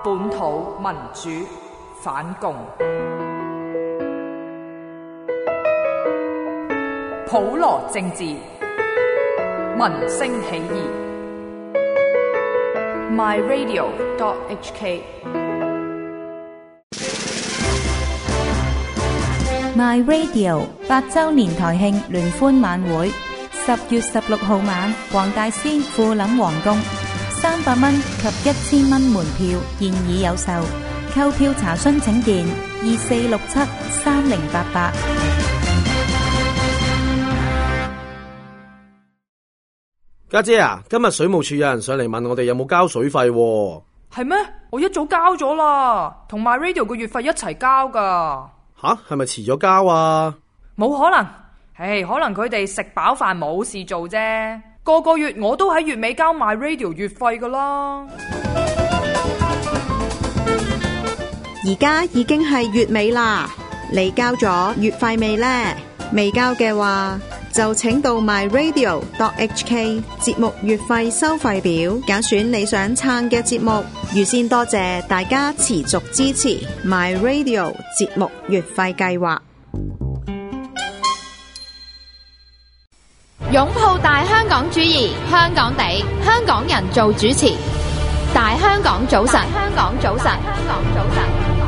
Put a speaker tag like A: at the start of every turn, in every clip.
A: 本土民主反共，普羅政治，民聲起義。myradio.hk
B: My Radio 8週年台慶聯歡晚會，10月16號晚，黃大仙富林皇宮，300蚊及1000蚊門票現已有售，購票查詢請電24673088。
C: 家姐啊，今日水務署有人上嚟問我哋有冇交水費喎。
A: 係咩？我一早交咗啦，同埋 Radio 個月費一齊交噶。
C: 吓，係咪遲咗交啊？
A: 冇可能，可能佢哋食飽飯冇事做啫。個月我都喺月尾交埋 Radio 月費噶啦。
D: 而家已經係月尾啦，你交咗月費未呢？未交嘅話，就請到 myradio.hk 節目月費收費表，揀選你想撐嘅節目。預先多謝大家持續支持 myradio 節目月費計劃。
E: 擁抱大香港主義，香港地，香港人做主持。大香港早晨，香港早晨，香港早晨。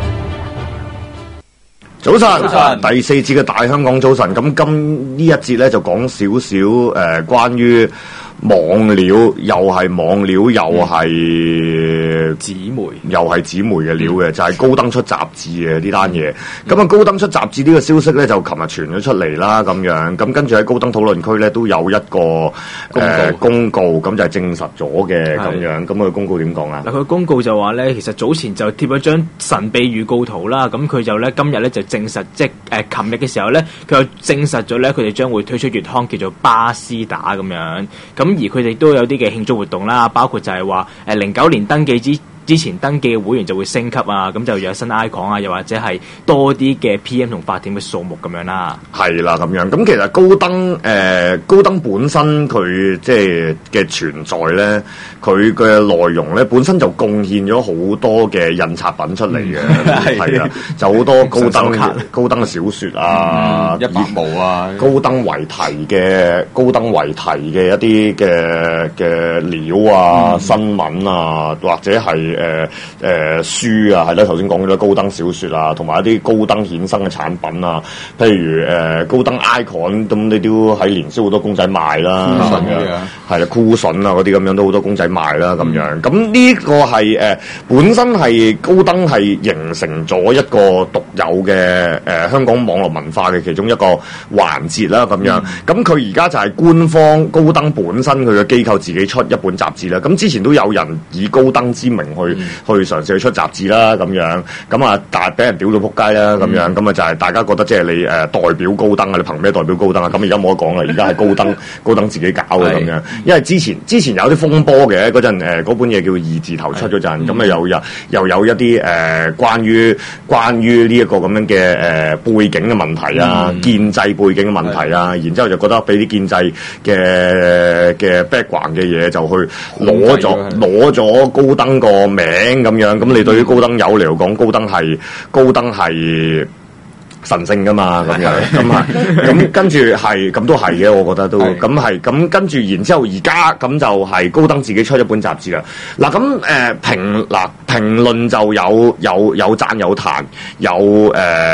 F: 早晨，第4節嘅大香港早晨。咁今呢一節咧就講少少關於網料，又係網料，又係紙媒嘅料嘅，就係高登出雜誌嘅呢單嘢。咁啊，高登出雜誌呢個消息咧就琴日傳咗出嚟啦，咁樣。咁跟住喺高登討論區咧都有一個公告，咁就係證實咗嘅咁樣。咁佢公告點講啊？
G: 嗱，佢公告就話咧，其實早前就貼咗張神秘預告圖啦。咁佢就咧今日咧就證實，即係琴日嘅時候咧，佢又證實咗咧，佢哋將會推出月刊叫做巴斯打咁樣。咁而佢哋都有啲嘅慶祝活動啦，包括就係話09年登記之前登記嘅會員就會升級啊，咁就有新 icon 啊，又或者係多啲嘅 PM 同發點嘅數目咁樣啦。係啦，咁樣。咁其實高登本身佢即係嘅存在咧，佢嘅內容咧本身就貢獻咗好多嘅印刷品出嚟嘅，係啊，就好多高登嘅小説啊，一百毛啊，高登為題嘅一啲嘅料啊、新聞啊，或者係書啊，係啦，頭先講咗高登小説啊，同埋一啲高登衍生嘅產品啊，譬如高登 icon， 咁你都喺年宵好多公仔賣啦，係啦，酷筍啊嗰啲咁樣都好多公仔賣啦咁樣。咁呢個係本身係高登係形成咗一個獨有嘅香港網絡文化嘅其中一個環節啦咁樣。咁佢而家就係官方高登本身佢嘅機構自己出一本雜誌啦。咁之前都有人以高登之名去嘗試去出雜誌啦咁樣，咁啊但係俾人屌到撲街啦咁樣，咁啊就係大家覺得即係你代表高登啊，你憑咩代表高登啊？咁而家冇得講啦，而家係高登自己搞嘅咁樣。因為之前有啲風波嘅嗰陣，嗰本嘢叫二字頭出嗰陣，咁啊又有一啲關於呢一個咁樣嘅背景嘅問題啊，建制背景嘅問題啊，然之後就覺得俾啲建制嘅 background 嘅嘢就去攞咗高登個名咁樣，咁你對於高登友嚟講，高登係神聖噶嘛咁樣，咁跟住係咁都係嘅，我覺得都咁係咁跟住，然之後而家咁就係高登自己出一本雜誌啦。嗱咁評論就有讚有彈，有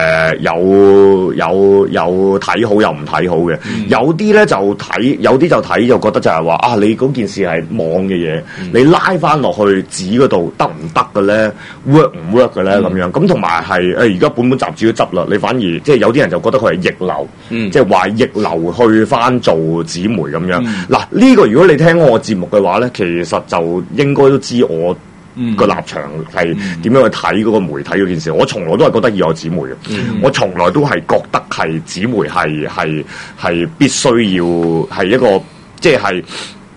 G: 睇好有唔睇好嘅，有啲咧就睇，有啲就睇就覺得就係話啊，你嗰件事係網嘅嘢，你拉翻落去紙嗰度得唔得嘅咧 ？work 唔 work 嘅咧咁樣？咁同埋係而家本雜誌都執啦，你反而即係有啲人就覺得佢係逆流，即係話逆流去翻做紙媒咁樣。嗱呢個如果你聽我節目嘅話咧，其實就應該都知我個立場係點樣去睇嗰個媒體嗰件事。我從來都係覺得要有紙媒嘅，我從來都係覺得係紙媒係必須要係一個即係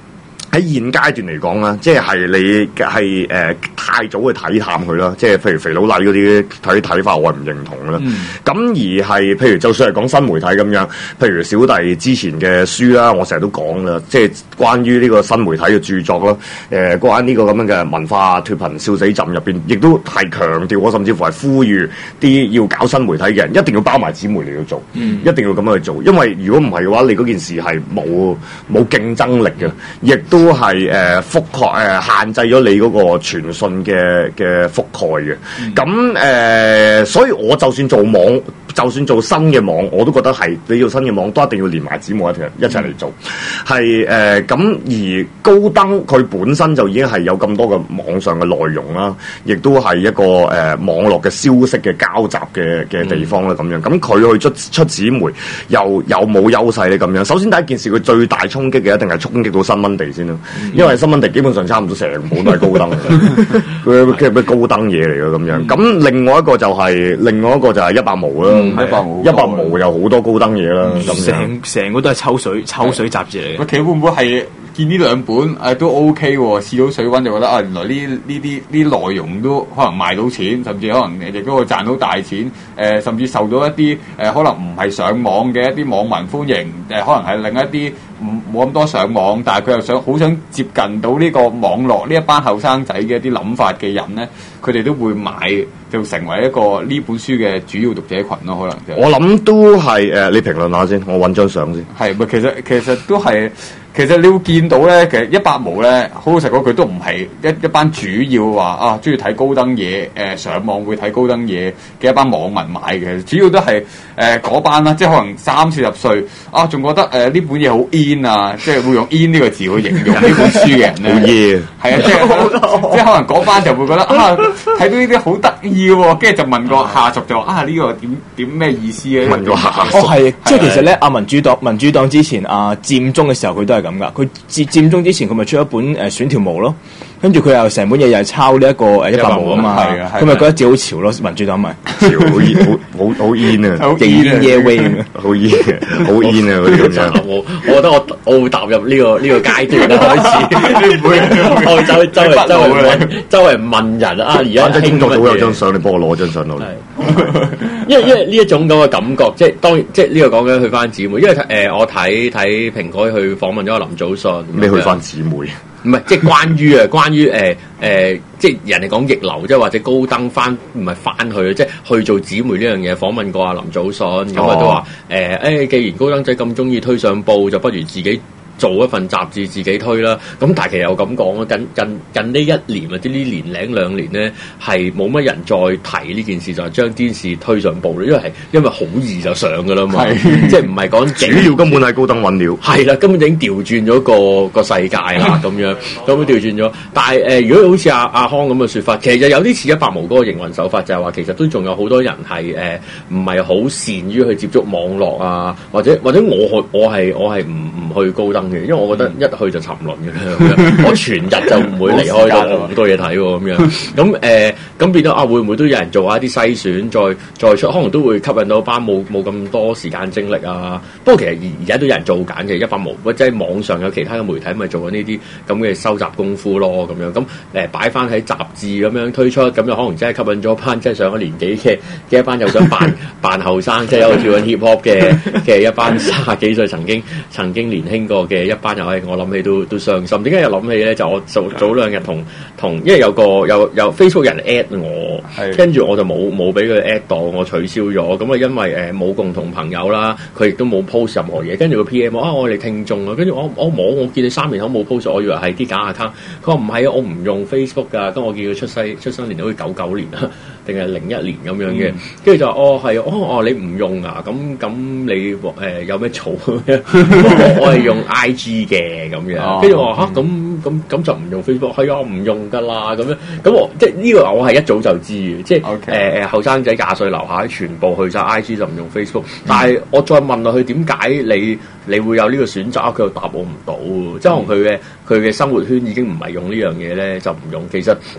F: 喺現階段嚟講啦，即係你係太早去睇淡佢啦，即係譬如肥佬黎嗰啲睇法，我係唔認同啦。咁而係譬如就算係講新媒體咁樣，譬如小弟之前嘅書啦，我成日都講啦，即係關於呢個新媒體嘅著作啦，關於呢個咁樣嘅文化脫貧笑死浸入邊，亦都係強調，我甚至乎係呼籲啲要搞新媒體嘅人一定要包埋紙媒嚟去做，一定要咁樣去做，因為如果唔係嘅話，你嗰件事係冇競爭力嘅，亦都係覆蓋限制咗你嗰個傳訊嘅覆蓋嘅。咁所以我就算做網，就算做新嘅網，我都覺得係你做新嘅網都一定要連埋紙媒一齊嚟做。係咁而高登佢本身就已經係有咁多嘅網上嘅內容啦，亦都係一個網絡嘅消息嘅交集嘅地方啦咁樣。咁佢去出紙媒又有冇優勢咧咁樣？首先第一件事，佢最大衝擊嘅一定係衝擊到新聞地先啦，因為新聞地基本上差唔多成本都係高登嘅，佢咩高登嘢嚟嘅咁樣。咁另外一個就係一百毛啦。一百毛有好多高登嘢啦，
G: 成個都係抽水雜誌嚟嘅。
H: 其實會唔會係見呢兩本都 OK 喎？試到水溫就覺得原來呢啲內容都可能賣到錢，甚至可能亦都會賺到大錢。甚至受到一啲可能唔係上網嘅一啲網民歡迎。可能係另一啲冇咁多上網，但係佢又好想接近到呢個網絡呢一班後生仔嘅一啲諗法嘅人咧，佢哋都會買，就成為一個呢本書嘅主要讀者群咯。可能
F: 我諗都係你評論下先，我揾張相先。
H: 係咪其實都係。其實你會見到咧，其實一百毛咧，好老實講，佢都唔係一班主要話中意睇高登嘢，上網會睇高登嘢嘅一班網民買嘅，主要都係嗰班啦，即係可能30-40歲仲覺得呢本嘢好 in 啊，即係會用 in 呢個字去形容呢本書嘅人咧，
F: 好嘢，
H: 係啊，即係可能嗰班就會覺得睇到呢啲好得意喎，跟住就問個下屬就話呢個點咩意思咧？
F: 問個下
G: 屬係，即係其實咧，民主黨之前佔中嘅時候佢都係咁噶，佢佔中之前佢咪出一本選條毛咯，跟住佢又成本嘢又係抄呢一個一百毛啊嘛，佢咪覺得自己好潮咯，民主黨咪
F: 潮好 in 啊，
G: 好 in 耶威
F: 好 in 好 in 啊嗰啲咁樣。
I: 我覺得我會踏入呢個階段啦，開始我周圍問人而家
F: 興到好有張相，你幫我攞張相落嚟。
I: 因為呢一種咁嘅感覺，即係當然，即係呢個講緊去翻姊妹，因為我睇蘋果去訪問咗阿林祖信，
F: 咩去翻姊妹？
I: 唔係，即係關於即係人哋講逆流，即係或者高登翻，唔係翻去，即係去做姊妹呢樣嘢。訪問過阿林祖信，咁都話既然高登仔咁中意推上報，就不如自己做一份雜誌自己推啦，咁但係其實又咁講啊，近呢一年或者呢年零兩年咧，係冇乜人再提呢件事，就係將啲事推上報咧，因為好易就上噶啦嘛，即係唔係講
F: 主要根本係高登揾料，
I: 係啦，根本已經調轉咗個世界啦咁樣，根本調轉咗。但係如果好似阿康咁嘅説法，其實有啲似一百毛嗰個營運手法，就係話其實都仲有好多人係唔係好善於去接觸網絡啊，或者我係唔去高登。因為我覺得一去就沉淪嘅啦，我全日就唔會離開到好多嘢睇喎咁樣。咁變咗會唔會都有人做一啲篩選，再出，可能都會吸引到班冇咁多時間精力啊。不過其實而家都有人做緊嘅一百毛，或者係網上有其他嘅媒體咪做緊呢啲咁嘅收集功夫咯咁樣。咁擺翻喺雜誌咁樣推出，咁就可能真係吸引咗班即係上咗年紀嘅一班又想扮後生，即係有跳緊 hip hop 嘅一班30幾歲曾經年輕過嘅一班人，我諗起都傷心。點解又諗起咧？就我早兩日同，因為有 Facebook 人 at 我，跟住我就冇俾佢 at 到，我取消咗。咁因為冇共同朋友啦，佢亦都冇 post 任何嘢。跟住個 PM 我哋聽眾啊，跟住我見你3年口冇 post， 我以為係啲假 account。佢話唔係啊，我唔用 Facebook 㗎。咁我見佢出生年好似99年啊，定係01年咁樣嘅。跟住就係你唔用啊？咁你有咩嘈？我係用 IG 嘅咁樣，跟住我話咁就唔用 Facebook， 係啊，我唔用噶啦咁樣，咁我即係呢個我係一早就知嘅，即係後生仔20歲樓下全部去晒 IG 就唔用 Facebook，但係我再問落去點解你會有呢個選擇，佢又答我唔到，即係可能佢嘅生活圈已經唔係用呢樣嘢咧，就唔用。其實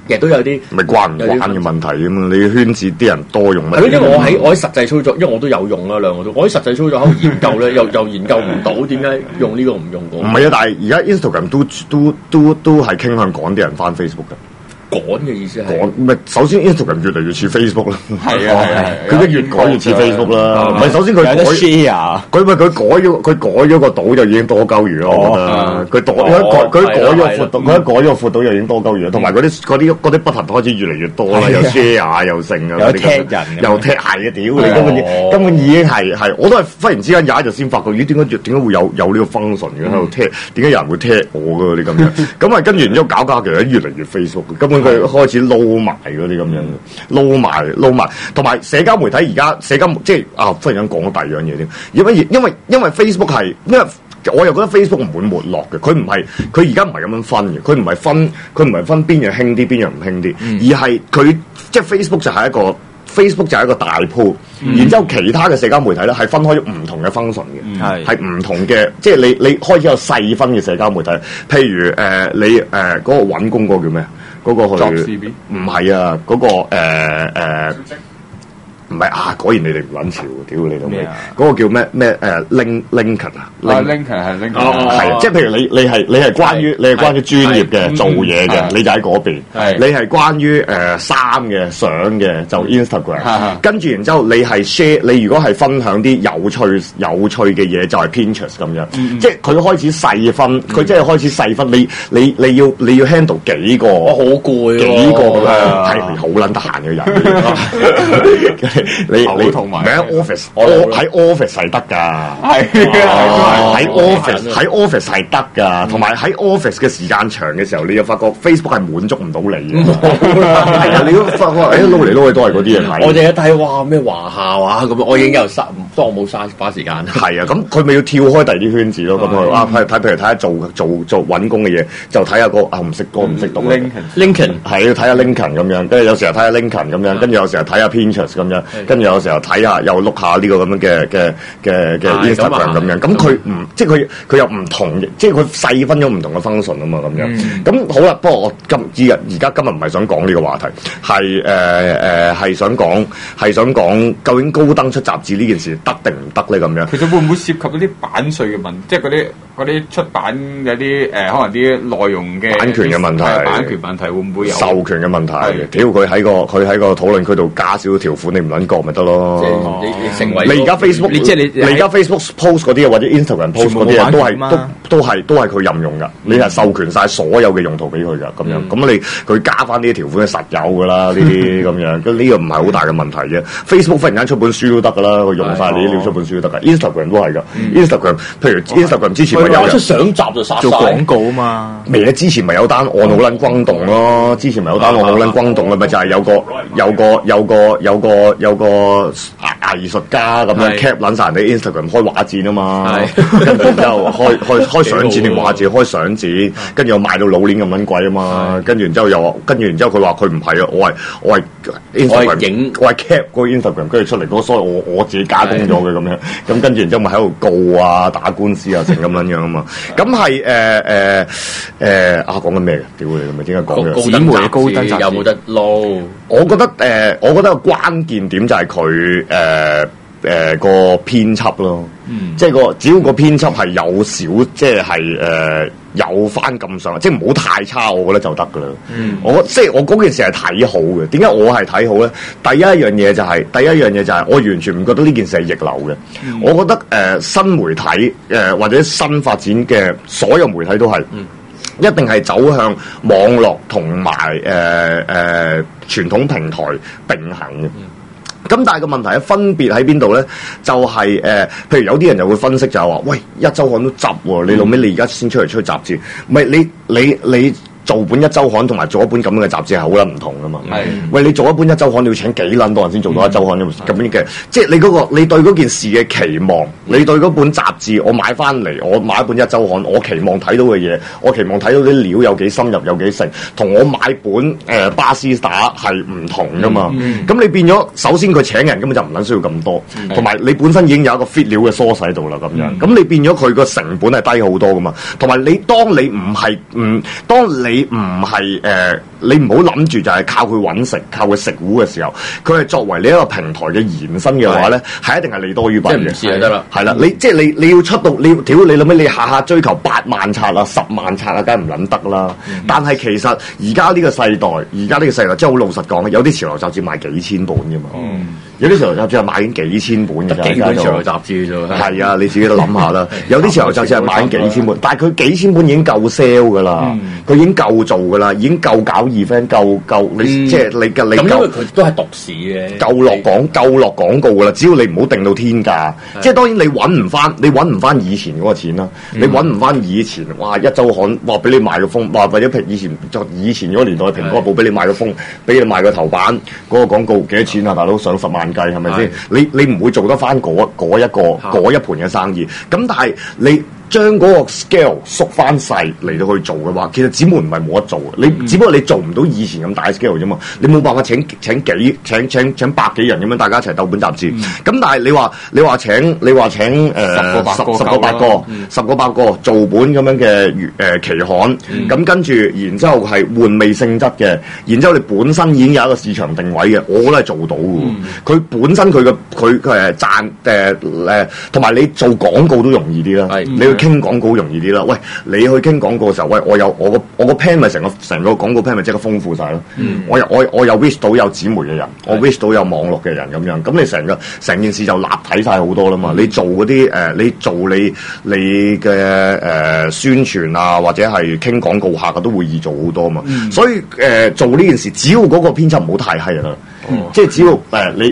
I: 其實都有啲
F: 咪慣唔慣嘅問題啊嘛！你嘅圈子啲人多用乜？
I: 係咯，因為我喺實際操作，因為我都有用啦兩個都。我喺實際操作喺度研究咧，又研究唔到點解用呢個唔用嗰個。
F: 唔係啊，但係而家 Instagram 都係傾向趕啲人翻 Facebook 嘅。
I: 趕嘅意思係
F: 趕，唔係首先 Instagram 越嚟越似 Facebook 啦，
H: 係啊，
F: 佢都越改越似 Facebook 啦。唔係首先佢改
H: share，
F: 佢改咗個島就已經多鳩魚咯，我覺得。佢改咗個闊度，佢一改咗個闊度就已經多鳩魚啦。同埋嗰啲不停開始越嚟越多啦，有 share 又剩啊，
H: 有踢人，
F: 又踢鞋嘅屌你根本已經係，我都係忽然之間有一日先發覺，咦點解會有呢個 function 嘅喺度踢？點解有人會踢我㗎？你咁樣咁啊，跟住然之後搞其實越嚟越 Facebook，根本。佢開始撈埋嗰啲咁樣，撈埋，同埋社交媒體而家即係忽然間講咗第二樣嘢添，因為 Facebook 係，因為我又覺得 Facebook 唔會沒落嘅，佢而家唔係咁樣分嘅，佢唔係分邊樣興啲，邊樣唔興啲，而係佢即係 Facebook 就係一個大鋪，然之後其他嘅社交媒體咧係分開咗唔同嘅 function 嘅，係唔同嘅，即係你開始有細分嘅社交媒體，譬如你嗰個揾工嗰個叫咩？嗰個去唔係啊，嗰個唔係啊，果然你哋唔撚潮，屌你老味！嗰個叫咩Lincoln 啊
H: ，Lincoln 係 Lincoln，
F: 係即係譬如你係關於專業嘅做嘢嘅，你就喺嗰邊；你係關於衫嘅相嘅就 Instagram， 跟住然之後你係 share， 你如果係分享啲有趣嘅嘢就係 Pinterest 咁樣，即係佢開始細分，佢即係開始細分，你要 handle 幾個，
I: 好攰，
F: 幾個咁樣係好撚得閒嘅人。你同埋喺 office， 喺 office 係得㗎，喺 office 係得㗎，同埋喺 office 嘅時間長嘅時候，你又發覺 Facebook 係滿足唔到你嘅，係啊，你都發覺撈嚟撈去都係嗰啲嘢睇。
I: 我哋一睇哇咩華校啊咁，我已經有當我冇花時間。
F: 係啊，咁佢咪要跳開第二啲圈子咯？咁譬如睇下做揾工嘅嘢，就睇下個唔識讀
I: Lincoln
F: 係要睇下 Lincoln 咁樣，跟住有時候睇下 Lincoln 咁樣，跟住有時候睇下 Pinterest 咁樣。跟住有時候睇下，又碌下呢個咁樣嘅 Instagram 咁樣，咁佢唔即係佢有唔同嘅，即係佢細分咗唔同嘅 function 啊嘛，咁樣。咁好啦，不過我今日唔係想講呢個話題，係想講究竟高登出雜誌呢件事得定唔得咧？咁樣。
H: 其實會唔會涉及嗰啲版稅嘅問題？即係嗰啲出版有啲可能啲內容嘅
F: 版權嘅問題，
H: 版權問題會唔會有？
F: 授權嘅問題，屌佢喺個討論區度加少條款，你唔撚覺咪得咯？
I: 你成為
F: 你而家 Facebook， 你而家 Facebook post 嗰啲或者 Instagram post 嗰啲嘢都係佢任用㗎。你係授權晒所有嘅用途俾佢㗎，咁樣咁佢加翻呢啲條款係實有㗎啦，呢啲咁樣。咁呢個唔係好大嘅問題啫。Facebook 忽然間出本書都得㗎啦，佢用晒你啲料出本書都得㗎。Instagram 都係㗎。Instagram 譬如 Instagram 之前咪有
I: 出相集就殺晒
G: 做廣告啊嘛。
F: 未咧，之前咪有單案好撚轟動咯。之前咪有單案好撚轟動嘅咪就係有個藝術家咁樣 cap 撚晒人哋 Instagram 開畫展啊嘛，跟住之後開相展定畫展，開相展，跟住又賣到老年咁撚貴啊嘛，跟住然之後佢話佢唔係啊，我係 Instagram，我係 cap 嗰個 Instagram 跟住出嚟嗰，所以我自己加工咗嘅咁樣，咁跟住然之後咪喺度告啊打官司啊成咁撚樣啊嘛，咁係講緊咩嘅？屌你咁咪點解講嘅？
I: 紙媒高登有冇得撈？
F: 我覺得個關鍵點就係佢個編輯咯，即係只要個編輯係有少即係有翻咁上，即係唔好太差，我覺得就得噶啦。我嗰件事係睇好嘅。點解我係睇好咧？第一樣嘢就係我完全唔覺得呢件事係逆流嘅。我覺得新媒體或者新發展嘅所有媒體都係。一定係走向網絡同埋傳統平台並行嘅。咁但係個問題分別喺邊度咧？就係譬如有啲人就會分析就係話，喂，一週刊都執喎，你老尾你而家先出雜誌，唔係你做本一週刊同埋做一本咁樣嘅雜誌係好撚唔同噶嘛？喂，你做一本一週刊，你要請幾撚多人先做到一週刊咁樣嘅？即係你對嗰件事嘅期望，你對嗰本雜誌，我買翻嚟，我買一本一週刊，我期望睇到嘅嘢，我期望睇到啲料有幾深入，有幾成，同我買本巴斯打係唔同噶嘛？咁你變咗，首先佢請人根本就唔撚需要咁多，同埋你本身已經有一個 fit 料嘅 source 喺度啦，咁樣，咁你變咗佢個成本係低好多噶嘛？同埋當你你唔係你唔好諗住就係靠佢揾食，靠佢食糊嘅時候，佢係作為你一個平台嘅延伸嘅話咧，係一定係利多於弊嘅。
I: 即係唔試就得啦。
F: 係啦，你要出到你屌你諗咩？你下下追求8萬刷啊、10萬刷啊，梗係唔撚得啦。但係其實而家呢個世代，即係好老實講，有啲潮流雜誌賣幾千本嘅嘛。有啲潮流雜誌係賣緊幾千本嘅啫，
I: 幾本潮流雜誌啫。
F: 係啊，你自己都諗下啦。有啲潮流雜誌係賣緊幾千本，但係佢幾千本已經夠 sell 㗎啦，佢已經夠做㗎啦，已經夠搞 event，夠你即係你夠。
I: 咁因為佢都係獨市嘅，夠
F: 落廣告㗎啦。只要你唔好定到天價，即係當然你揾唔翻以前嗰個錢啦。你揾唔翻以前哇一週刊話俾你賣個封，話或者以前嗰個年代蘋果報俾你賣個封，俾你賣個頭版嗰個廣告幾多錢啊？大佬上10萬計係咪先？你唔會做得翻嗰一盤嘅生意。咁但係你將嗰個 scale 縮翻細嚟到去做嘅話，其實姊妹唔係冇得做。你只不過你做唔到以前咁大 scale 啫嘛。你冇辦法請百幾人咁樣大家一齊鬥本雜誌。咁但係你話請十個八個做本咁樣嘅期刊，咁跟住然之後係換味性質嘅，然之後你本身已經有一個市場定位嘅，我都係做到嘅。佢本身佢賺同埋你做廣告都容易啲啦。你去傾廣告容易啲啦。喂，你去傾廣告嘅時候，喂，我個 plan 咪成個廣告 plan 咪即刻豐富晒咯。我有 reach 到有紙媒嘅人，我 reach 到有網絡嘅人咁樣，咁你成件事就立體晒好多啦嘛。你做嗰啲你做你嘅宣傳啊，或者係傾廣告客嘅都會易做好多嘛。所以做呢件事，只要嗰個編輯唔好太閪啦。即係只要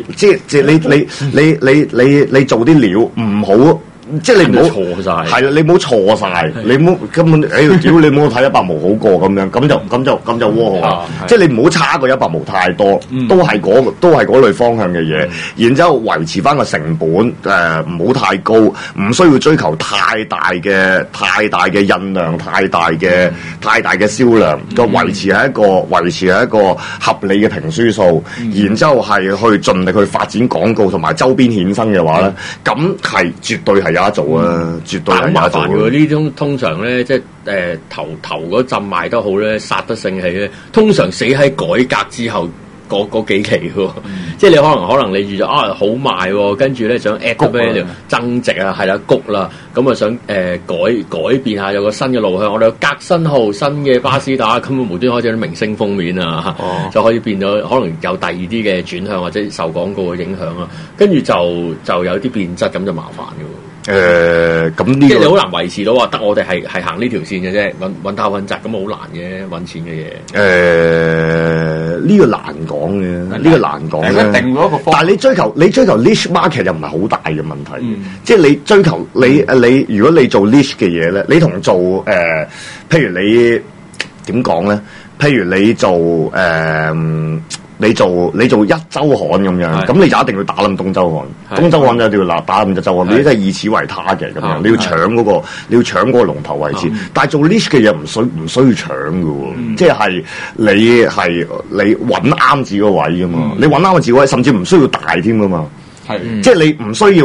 F: 你做啲料唔好。即係你唔好錯晒，係啦，你唔好錯晒，你唔好根本，只要你唔好睇100毛好過咁樣，咁就窩好。即係你唔好差過100毛太多，都係嗰類方向嘅嘢。然之後維持翻個成本，唔好太高，唔需要追求太大嘅印量，太大嘅銷量。個維持係一個合理嘅評書數，然之後係去盡力去發展廣告同埋周邊衍生嘅話咧，咁係絕對係有得做啊！絕對係有得做嘅。呢種通常咧，即係頭嗰陣賣得好咧，殺得盛氣咧，通常死喺改革之後嗰幾期喎。即係你可能你預咗好賣喎，跟住咧想 add value 增值啊，係啦，谷啦，咁啊想改變下有個新嘅路向，我哋有革新號新嘅巴斯達，咁啊無端開始有啲明星封面啊，就可以變咗可能有第二啲嘅轉向或者受廣告嘅影響啊，跟住就有啲變質，咁就麻煩嘅喎。咁呢？即係你好難維持到話得我哋係行呢條線嘅啫，穩打穩紮咁好難嘅揾錢嘅嘢。呢個難講嘅，呢個難講嘅。定咗一個方，但係你追求 niche market 又唔係好大嘅問題。即係你追求你如果你做 niche 嘅嘢咧，你同做譬如你點講咧？譬如你做你做一週刊咁樣，咁你就一定要打冧東週刊。東週刊就一定要打冧隻週刊，你真係以此為他嘅咁樣。你要搶嗰個龍頭位置。但係做 niche 嘅嘢唔需要搶嘅喎，即係你揾啱自己個位㗎嘛。你揾啱個自己位，甚至唔需要大添㗎嘛。即係你唔需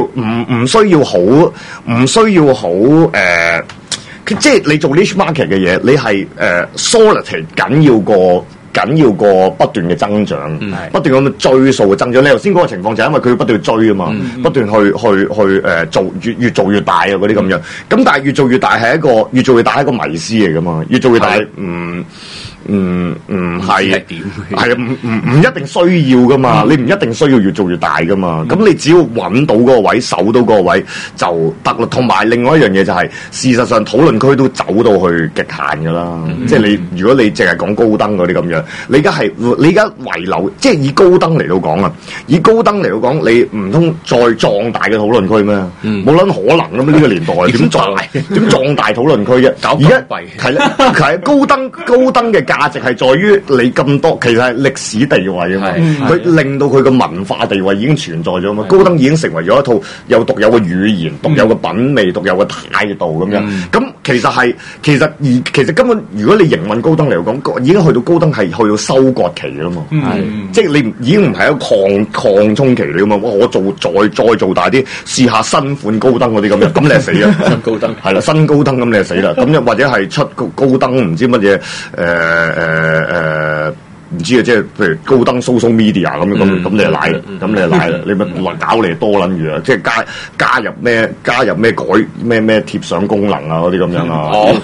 F: 要好即係你做 niche market 嘅嘢，你係solidity 緊要過不斷嘅增長，不斷咁追數嘅增長。你頭先嗰個情況就係因為佢要不斷追啊嘛，不斷去做越做越大啊嗰啲咁樣。咁但係越做越大係一個迷思嚟噶嘛，越做越大唔係唔一定需要噶嘛，你唔一定需要越做越大噶嘛。咁你只要揾到嗰個位，守到嗰個位就得啦。同埋另外一樣嘢就係，事實上討論區都走到去極限噶啦。即係你如果你淨係講高登嗰啲咁樣，你而家遺留，即係以高登嚟到講啊，以高登嚟到講，你唔通再壯大嘅討論區咩？冇撚可能咁呢個年代點壯大討論區啫？而家係高登嘅價值係在於你咁多，其實係歷史地位啊嘛。佢令到佢嘅文化地位已經存在咗嘛。高登已經成為咗一套有獨有嘅語言、獨有嘅品味、獨有嘅態度咁樣。咁其實根本如果你營運高登嚟講，已經去到高登係去到收割期啦嘛，即係你已經唔係一個擴充期嚟噶嘛，我再做大啲，試下新款高登嗰啲咁樣，咁你係死啦，新高登係啦，新高登咁你係死啦，咁又或者係出高登唔知乜嘢唔知啊，即係譬如高登 social media 咁你係奶啦，咁你係奶啦，你咪搞你多撚住啊！即係加入咩改咩貼相功能啊嗰啲咁樣啊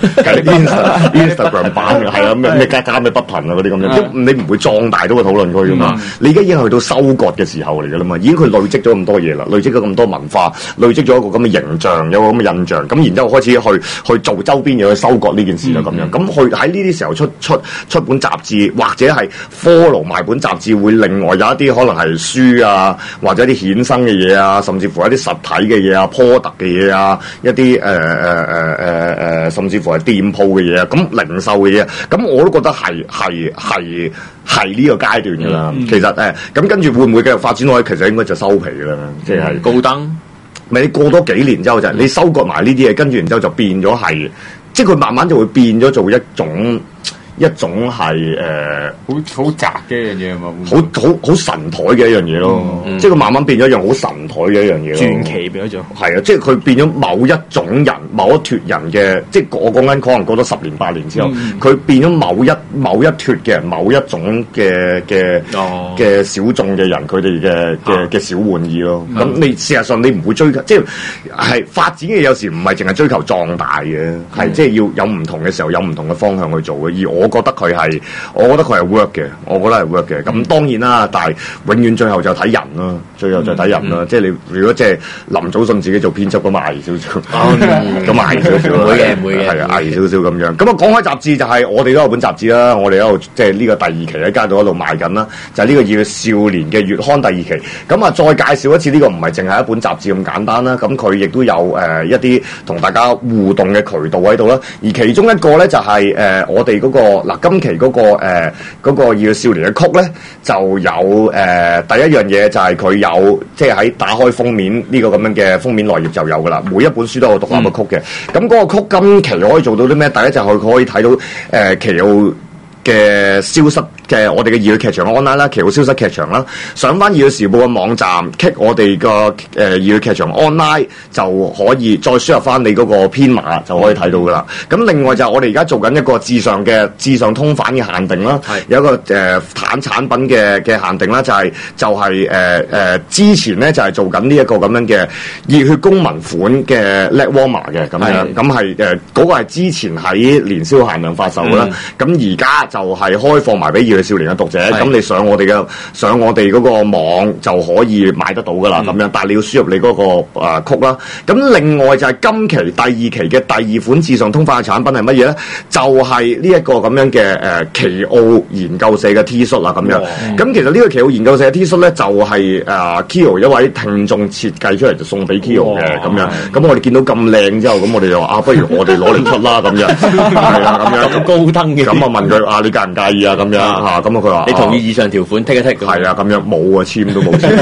F: ，Instagram 版嘅係啊咩加咩不頻啊嗰啲咁樣，你唔會壯大到個討論區㗎嘛？你而家已經去到收割嘅時候嚟㗎啦嘛，已經佢累積咗咁多嘢啦，累積咗咁多文化，累積咗一個咁嘅形象，有個咁嘅印象，咁然之後開始去做周邊嘢去收割呢件事啦咁樣，咁去喺呢啲時候出本雜誌或者係follow 埋本雜誌，會另外有一啲可能係書啊，或者一啲衍生嘅嘢啊，甚至乎一啲實體嘅嘢啊 product 嘅嘢啊，一啲甚至乎係店鋪嘅嘢啊，咁零售嘅嘢，咁我都覺得係呢個階段㗎啦。其實咁跟住會唔會繼續發展落去？其實應該就收皮啦，即係高登。咪你過多幾年之後就你收割埋呢啲嘢，跟住然之後就變咗係，即係佢慢慢就會變咗做一種係
H: 好雜嘅一樣嘢嘛，
F: 好神台嘅一樣嘢咯，即係佢慢慢變咗一樣好神台嘅一樣嘢咯。
G: 傳奇變咗做
F: 係啊，即係佢變咗某一種人、某一脱人嘅，即係我講緊可能過咗10年8年之後，佢變咗某一脱嘅人、某一種嘅小眾嘅人，佢哋嘅小玩意咯。咁你事實上你唔會追求，即係發展嘅有時唔係淨係追求壯大嘅，係即係要有唔同嘅時候有唔同嘅方向去做嘅。而我覺得佢係 work 嘅，我覺得係 work 嘅。咁當然啦，但係永遠最後就睇人啦，最後就睇人啦。即係你如果即係林祖信自己做編輯咁捱少少，咁捱少少，唔會嘅，係啊，捱少少咁樣。咁啊講開雜誌就係我哋都有本雜誌啦，我哋喺度即係呢個第2期喺街道嗰度賣緊啦，就係呢個叫少年嘅月刊第2期。咁啊再介紹一次，呢個唔係淨係一本雜誌咁簡單啦，咁佢亦都有一啲同大家互動嘅渠道喺度啦。而其中一個咧就係我哋嗰個嗱今期嗰個要少年嘅曲咧，就有第一樣嘢就係佢有即係喺打開封面呢個咁樣嘅封面內頁就有噶啦，每一本書都有獨立嘅曲嘅。咁嗰個曲今期可以做到啲咩？第一就係佢可以睇到奇奧嘅消失嘅我哋嘅熱血劇場 online 啦，奇奧消失劇場啦，上翻熱血時報嘅網站 click 我哋個熱血劇場 online 就可以再輸入翻你嗰個編碼就可以睇到噶啦。咁另外就係我哋而家做緊一個至上通販嘅限定啦，有一個產品嘅限定啦，就係之前咧就係做緊呢一個咁樣嘅熱血公民款嘅 Leg Warmer 嘅咁樣，咁係嗰個係之前喺年宵限量發售啦，咁而家就係開放埋俾熱血少年嘅讀者，咁你上我哋嗰個網就可以買得到噶啦，咁樣，但係你要輸入你嗰個曲啦。咁另外就係今期第2期嘅第2款至上通販嘅產品係乜嘢咧？就係呢一個咁樣嘅奇奧研究社嘅 T 恤啦，咁樣。咁其實呢個奇奧研究社嘅 T 恤咧，就係Kyo 一位聽眾設計出嚟就送俾 Kyo 嘅咁樣。咁我哋見到咁靚之後，咁我哋就話不如我哋攞嚟出啦咁樣，係啦咁樣咁高登嘅。咁啊問佢你介唔介意啊？咁樣嚇，咁啊佢話你同意以上條款剔一剔。係啊，咁樣冇啊，簽都冇簽，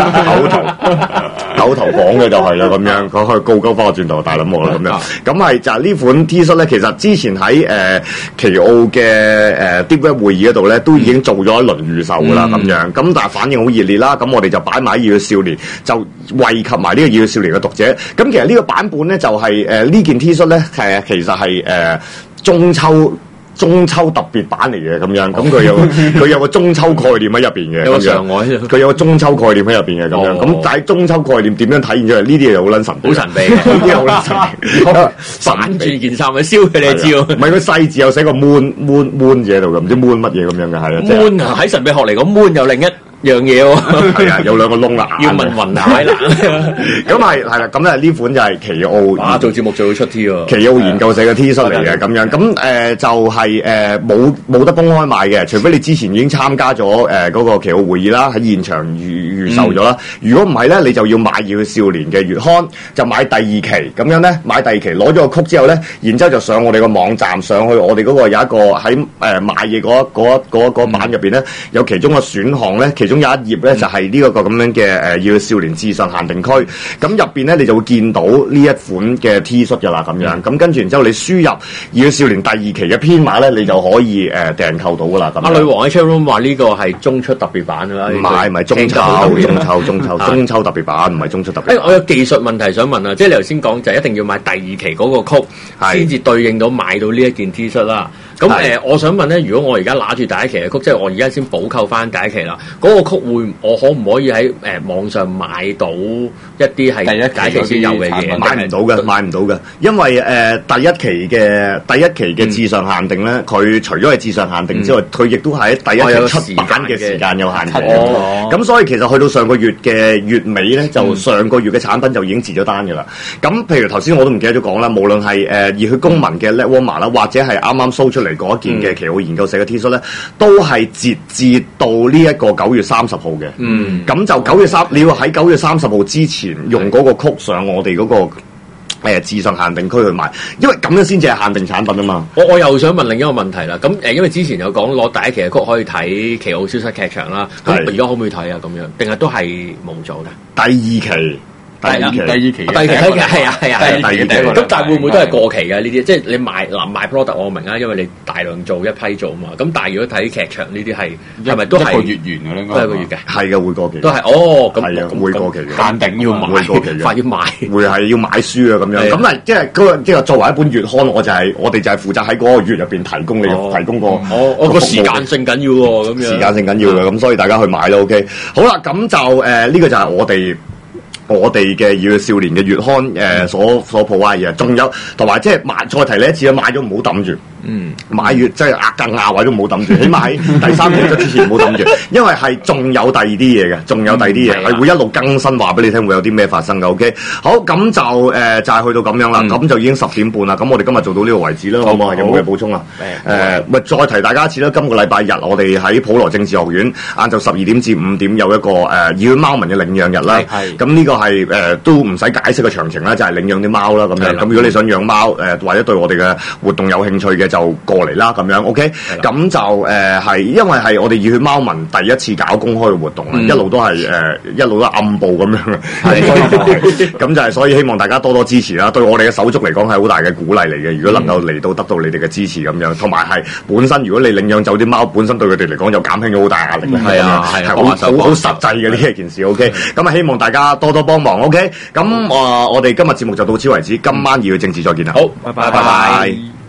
F: 口頭講嘅就係啦，咁樣佢可以告鳩翻我轉頭大諗我啦咁樣。咁係就係呢款 T 恤咧，其實之前喺奇奧嘅Deep Web 會議嗰度咧，都已經做咗一輪預售噶啦咁樣。咁但係反應好熱烈啦，咁我哋就擺埋熱血少年，就惠及埋呢個熱血少年嘅讀者。咁其實呢個版本咧就係呢件 T 恤咧其實係中秋特別版嚟嘅咁樣，咁佢有個中秋概念喺入邊嘅，有個上海，佢有個中秋概念喺入邊嘅咁樣。咁但係中秋概念點樣體現出嚟？呢啲嘢好撚神秘，好神秘，呢啲好撚神秘。反轉件衫咪燒佢你知喎，唔係佢細字有寫個 moon 字喺度嘅，唔知 moon 乜嘢咁樣嘅係啊。moon 喺神秘學嚟講 moon 有另一樣嘢喎，係啊，有兩個窿啦，要問雲奶啦。咁係啦，咁咧呢款就係奇奧做節目就會出 T 喎，奇奧研究社嘅 T 恤嚟嘅咁樣。咁就係冇得公開賣嘅，除非你之前已經參加咗嗰個奇奧會議啦，喺現場預售咗啦。如果唔係咧，你就要買熱血少年嘅月刊，就買第2期咁樣咧，買第2期攞咗個曲之後咧，然之後就上我哋個網站，上去我哋嗰個有一個喺賣嘢嗰版入邊咧，有其中個選項咧，其中中有一頁咧就係呢一個咁樣嘅熱血少年至上限定區，咁入邊咧你就會見到呢一款嘅 T 恤㗎啦咁樣，咁跟住然之後你輸入熱血少年第二期嘅編碼咧，你就可以訂購到㗎啦。
I: 阿女王喺 chatroom 話呢個係中秋特別版㗎啦，
F: 唔係中秋特別版，唔係中秋特別版。
I: 我有技術問題想問啊，即係你頭先講就一定要買第二期嗰個曲先至對應到買到呢一件 T 恤啦。咁我想問咧，如果我而家拿住第一期嘅曲，即係我而家先補購翻第一期啦，嗰個曲我可唔可以喺網上買到一啲係第一期先有嘅嘢？
F: 買唔到嘅，因為第一期嘅至上限定咧，佢除咗係至上限定之外，佢亦都係喺第一期出版嘅時間有限制。咁所以其實去到上個月嘅月尾咧，就上個月嘅產品就已經截咗單㗎啦。咁譬如頭先我都唔記得咗講啦，無論係熱血公民嘅 Let Warmer 啦，或者係啱啱 show 出嚟嗰一件嘅奇奧研究社嘅 T 恤咧，都係截至到呢一個9月30號嘅。咁就9月3，你要喺9月30號之前用嗰個曲上我哋嗰個至上限定區去賣，因為咁樣先至係限定產品啊嘛。
I: 我又想問另一個問題啦。咁因為之前有講攞第一期嘅曲可以睇奇奧消失劇場啦，咁而家可唔可以睇啊？咁樣定係都係冇咗嘅？
F: 第二期。
H: 第二期
I: 係啊，咁但係會唔會都係過期嘅呢啲？即係你賣 product 我明啊，因為你大量做一批做嘛。咁但係如果睇劇場呢啲係咪都係
H: 一個月完嘅應該？
I: 都係一個月嘅，
F: 係嘅會過期。
I: 都係咁
F: 係啊，會過期嘅，
H: 限定要買，
F: 會過期嘅，
I: 快啲買，
F: 會係要買書啊咁樣。咁但係即係作為一本月刊，我哋就係負責喺嗰個月入邊提供
I: 個時間性緊要喎，咁樣
F: 時間性緊要嘅，咁所以大家去買啦 OK。好啦，咁就呢個就係我哋嘅熱血少年嘅月刊所 provide 嘅，仲有同埋即係再提你一次啦，買咗唔好抌住。買完即係更亞位都唔好抌住，起碼喺第3期出之前唔好抌住，因為係仲有第二啲嘢嘅，係會一路更新話俾你聽會有啲咩發生嘅。OK， 好，咁就就係去到咁樣啦，咁就已經10點半啦，咁我哋今日做到呢個為止啦，好唔好？有冇嘢補充啊？咪再提大家一次啦，今個禮拜日我哋喺普羅政治學院晏晝12點至5點有一個熱血貓民嘅領養日啦，咁呢個係都唔使解釋嘅詳情啦，就係領養啲貓啦咁樣。咁如果你想養貓或者對我哋嘅活動有興趣嘅，就過嚟啦咁樣 OK， 咁就係因為係我哋熱血貓民第一次搞公開嘅活動啦，一路都係暗部咁樣嘅，咁就係所以希望大家多多支持啦，對我哋嘅手足嚟講係好大嘅鼓勵嚟嘅。如果能夠嚟到得到你哋嘅支持咁樣，同埋係本身如果你領養走啲貓，本身對佢哋嚟講又減輕咗好大壓力咧，係好實際嘅呢一件事 OK， 咁啊希望大家多多幫忙 OK， 咁我哋今日節目就到此為止，今晚熱血政治再見啦，
I: 好，拜拜。